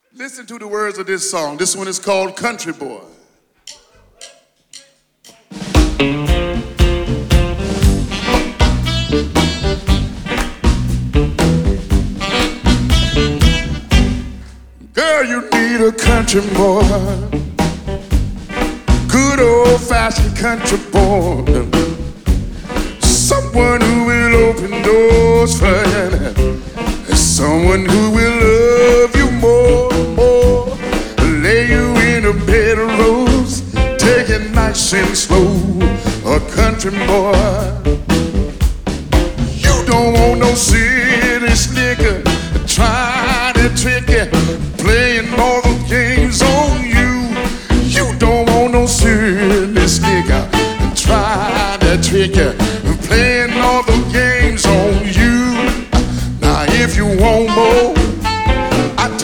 Listen to the words of this song. This one is called Country Boy. Girl, you need a country boy, good old-fashioned country boy, someone who will open doors for you, someone who will love you more and more, lay you in a bed of roses, take it nice and slow. A country boy, you don't want no city slicker, try to trick you, play